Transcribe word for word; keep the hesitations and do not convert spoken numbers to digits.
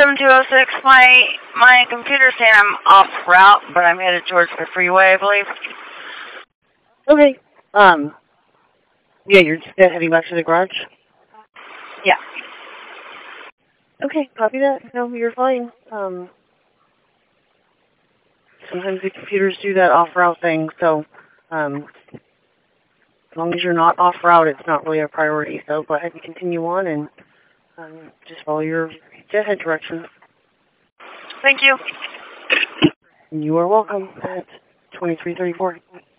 seven two oh six. My my computer's saying I'm off route, but I'm headed towards the freeway, I believe. Okay. Um. Yeah, you're just heading back to the garage? Yeah. Okay, copy that. No, you're fine. Um. Sometimes the computers do that off-route thing, so um, as long as you're not off-route, it's not really a priority. So go ahead and continue on and um, just follow your head directions. Thank you. You are welcome at twenty-three thirty-four.